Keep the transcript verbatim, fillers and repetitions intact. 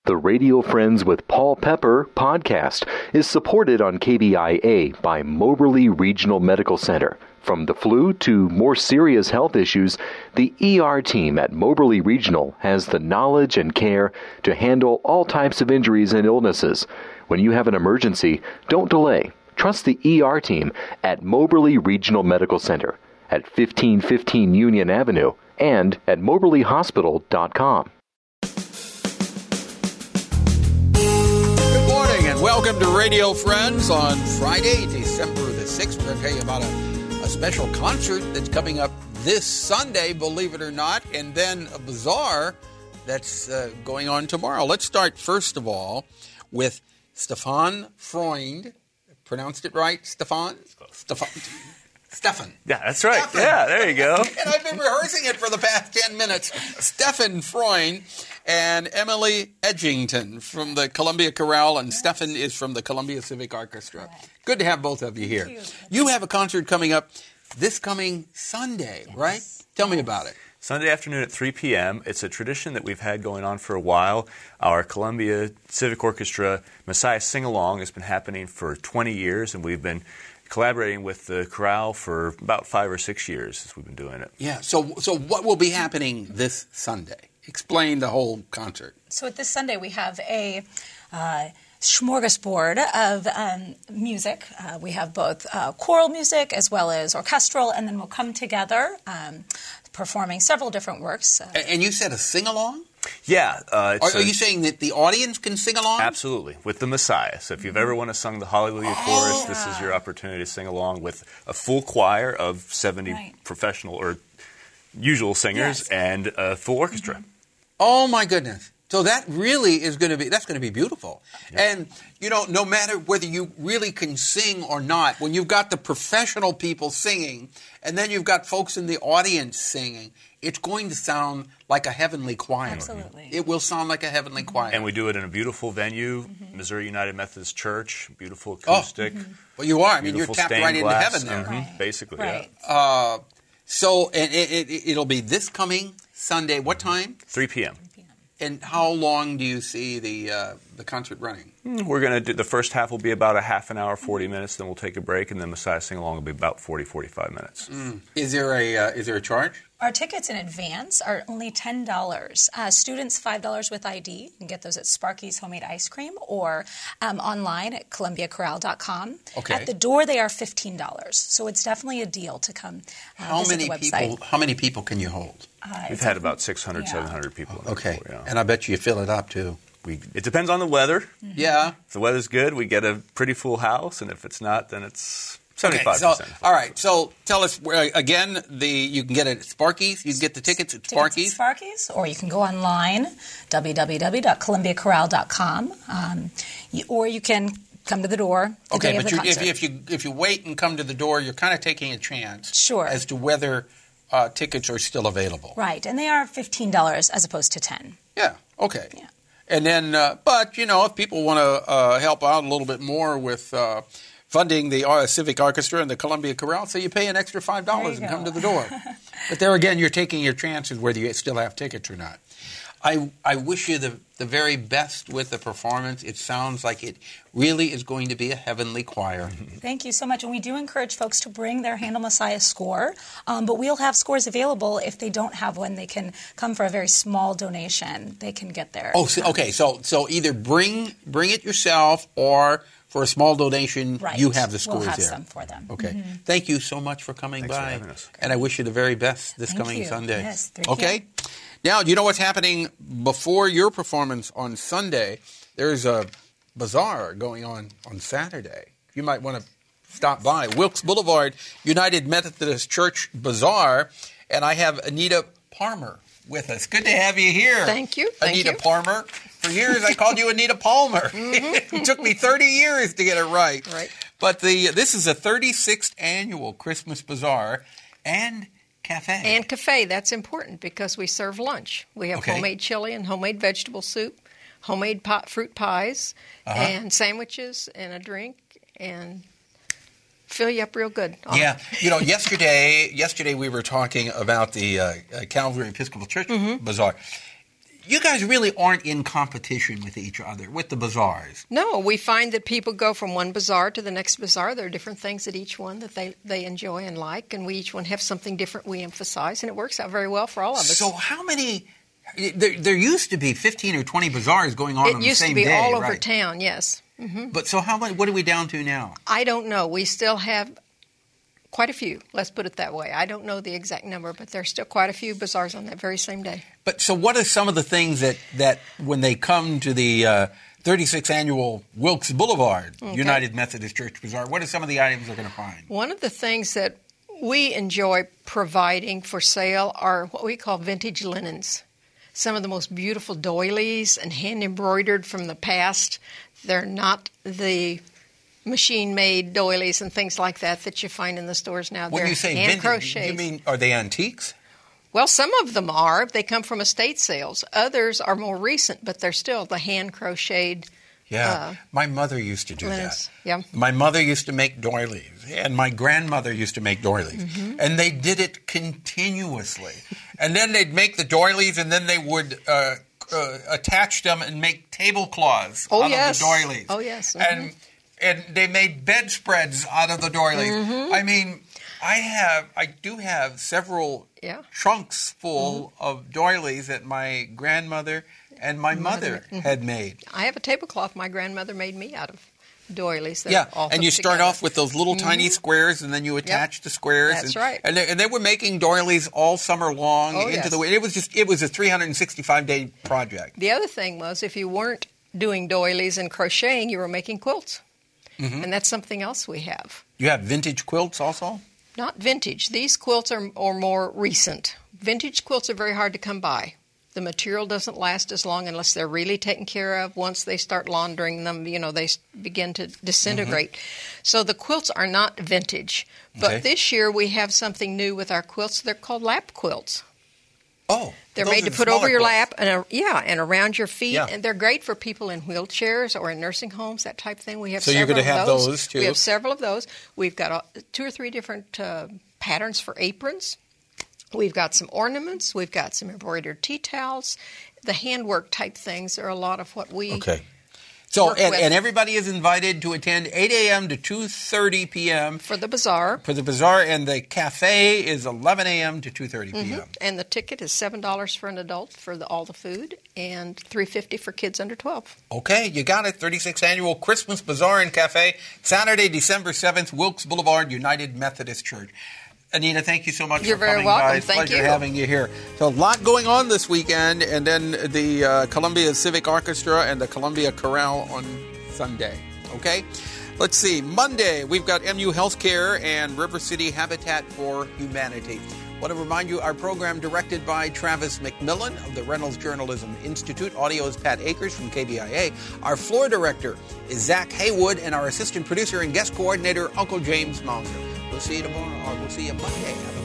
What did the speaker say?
The Radio Friends with Paul Pepper podcast is supported on K B I A by Moberly Regional Medical Center. From the flu to more serious health issues, the E R team at Moberly Regional has the knowledge and care to handle all types of injuries and illnesses. When you have an emergency, don't delay. Trust the E R team at Moberly Regional Medical Center at fifteen fifteen Union Avenue and at moberly hospital dot com. Welcome to Radio Friends on Friday, December the sixth. We're going to tell you about a, a special concert that's coming up this Sunday, believe it or not, and then a bazaar that's uh, going on tomorrow. Let's start, first of all, with Stefan Freund. Pronounced it right, Stefan? Stefan. Stefan. Yeah, that's right. Stefan. Yeah, there you go. And I've been rehearsing it for the past ten minutes. Stefan Freund and Emily Edgington from the Columbia Chorale, and Stefan is from the Columbia Civic Orchestra. Good to have both of you here. You. you have a concert coming up this coming Sunday, yes. right? Tell me about it. Sunday afternoon at three p.m. It's a tradition that we've had going on for a while. Our Columbia Civic Orchestra Messiah Sing-Along has been happening for twenty years, and we've been collaborating with the chorale for about five or six years since we've been doing it. Yeah, so so what will be happening this Sunday? Explain the whole concert. So at this Sunday we have a uh, smorgasbord of um, music. Uh, we have both uh, choral music as well as orchestral, and then we'll come together um, performing several different works. Uh, and you said a sing-along? Yeah. Uh, are, are you saying that the audience can sing along? Absolutely, with the Messiah. So if you've ever want to sing the Hallelujah oh, Chorus, yeah. this is your opportunity to sing along with a full choir of seventy right. professional or usual singers yes. and a full orchestra. Mm-hmm. Oh, my goodness. So that really is going to be, that's going to be beautiful. Yep. And, you know, no matter whether you really can sing or not, when you've got the professional people singing and then you've got folks in the audience singing, it's going to sound like a heavenly choir. Absolutely. It will sound like a heavenly mm-hmm. choir. And we do it in a beautiful venue, mm-hmm. Missouri United Methodist Church, beautiful acoustic. Oh, mm-hmm. Well, you are. I mean, you're tapped right glass. into heaven there. Mm-hmm. Right. Basically, right. yeah. Uh, so and it, it, it'll be this coming Sunday. What time? three p.m. And how long do you see the uh, the concert running? We're going to do the first half will be about a half an hour, forty minutes. Then we'll take a break, and then Messiah Sing Along will be about forty, forty-five minutes. Mm. Is there a uh, is there a charge? Our tickets in advance are only ten dollars. Uh, students, five dollars with I D. You can get those at Sparky's Homemade Ice Cream or um, online at columbia chorale dot com. Okay. At the door, they are fifteen dollars. So it's definitely a deal to come uh, how visit many the website. people? How many people can you hold? Uh, We've had about six hundred, yeah. seven hundred people. In okay. Before, yeah. And I bet you fill it up, too. We, it depends on the weather. Mm-hmm. Yeah. If the weather's good, we get a pretty full house, and if it's not, then it's seventy-five percent. Okay, so, all right, so tell us, uh, again, the you can get it at Sparky's. You can get the tickets at Sparky's. Tickets at Sparky's, or you can go online, w w w dot columbia chorale dot com, um, you, or you can come to the door the okay, day but of the you, if, concert. if, you, if you wait and come to the door, you're kind of taking a chance sure. as to whether uh, tickets are still available. Right, and they are fifteen dollars as opposed to ten dollars. Yeah, okay. Yeah. And then, uh, but, you know, if people want to uh, help out a little bit more with uh, funding the uh, Civic Orchestra and the Columbia Chorale, so you pay an extra five dollars and go. come to the door. But there again, you're taking your chances whether you still have tickets or not. I, I wish you the, the very best with the performance. It sounds like it really is going to be a heavenly choir. Thank you so much. And we do encourage folks to bring their Handel Messiah score, um, but we'll have scores available. If they don't have one, they can come for a very small donation. They can get their... Oh, so, okay. So so either bring bring it yourself or... For a small donation, right. you have the scores we'll have there. some for them. Okay. Mm-hmm. Thank you so much for coming Thanks by. for having us. And I wish you the very best this Thank coming you. Sunday. Yes, okay. Now, you know what's happening before your performance on Sunday? There's a bazaar going on on Saturday. You might want to stop by. Wilkes Boulevard United Methodist Church Bazaar. And I have Anita Palmer with us. Good to have you here. Thank you. Thank Anita you. Palmer. For years, I called you Anita Palmer. Mm-hmm. It took me thirty years to get it right. Right. But the this is a thirty-sixth annual Christmas Bazaar and cafe. And cafe. That's important because we serve lunch. We have Okay. homemade chili and homemade vegetable soup, homemade pot, fruit pies, Uh-huh. and sandwiches and a drink, and fill you up real good. Yeah. You know, yesterday, yesterday we were talking about the uh, uh, Calvary Episcopal Church Mm-hmm. Bazaar. you guys really aren't in competition with each other, with the bazaars. No, we find that people go from one bazaar to the next bazaar. There are different things at each one that they, they enjoy and like, and we each one have something different we emphasize, and it works out very well for all of us. So how many... There, there used to be fifteen or twenty bazaars going on it on the same day, It used to be all over right? town, yes. Mm-hmm. But so how many, what are we down to now? I don't know. We still have quite a few, let's put it that way. I don't know the exact number, but there's still quite a few bazaars on that very same day. But so what are some of the things that, that when they come to the uh, thirty-sixth Annual Wilkes Boulevard Okay. United Methodist Church Bazaar, what are some of the items they're going to find? One of the things that we enjoy providing for sale are what we call vintage linens. Some of the most beautiful doilies and hand-embroidered from the past. They're not the machine-made doilies and things like that that you find in the stores now. When They're you say hand vintage, crocheted. you mean, are they antiques? Well, some of them are. They come from estate sales. Others are more recent, but they're still the hand-crocheted. Yeah, Uh, my mother used to do linens. that. Yeah. My mother used to make doilies, and my grandmother used to make doilies, Mm-hmm. and they did it continuously. And then they'd make the doilies, and then they would uh, uh, attach them and make tablecloths Oh, out yes. of the doilies. Oh, yes. And and they made bedspreads out of the doilies. Mm-hmm. I mean, I have, I do have several Yeah. trunks full of doilies that my grandmother and my mother Mother. had made. I have a tablecloth my grandmother made me out of doilies. That Yeah, are all and you hooked start together. off with those little tiny squares, and then you attach the squares. That's and, right. And they, and they were making doilies all summer long Oh, into yes. the. It was just it was a three hundred sixty-five day project. The other thing was if you weren't doing doilies and crocheting, you were making quilts. Mm-hmm. And that's something else we have. You have vintage quilts also. Not vintage. These quilts are, are more recent. Vintage quilts are very hard to come by. The material doesn't last as long unless they're really taken care of. Once they start laundering them, you know, they s- begin to disintegrate. Mm-hmm. So the quilts are not vintage. But Okay. this year we have something new with our quilts. They're called lap quilts. Oh, They're those made are to the put over smaller your quilts. lap and uh, yeah, and around your feet, Yeah. and they're great for people in wheelchairs or in nursing homes, that type of thing. We have So you're several gonna of have those. those, too? We have several of those. We've got uh, two or three different uh, patterns for aprons. We've got some ornaments. We've got some embroidered tea towels. The handwork type things are a lot of what we Okay. So work and, with. and everybody is invited to attend eight a.m. to two thirty p.m. for the bazaar. for the bazaar, and the cafe is eleven a.m. to two thirty p.m. And the ticket is seven dollars for an adult for the, all the food, and three fifty for kids under twelve. Okay, you got it. thirty-sixth Annual Christmas Bazaar and Cafe, Saturday, December seventh, Wilkes Boulevard, United Methodist Church. Anita, thank you so much You're for very coming welcome. by. It's a Thank pleasure you. having you here. So a lot going on this weekend, and then the uh, Columbia Civic Orchestra and the Columbia Chorale on Sunday. Okay? Let's see. Monday, we've got M U Healthcare and River City Habitat for Humanity. I want to remind you, our program directed by Travis McMillan of the Reynolds Journalism Institute. Audio is Pat Akers from K B I A. Our floor director is Zach Haywood, and our assistant producer and guest coordinator, Uncle James Mauser. We'll see you tomorrow, or we'll see you Monday. Have a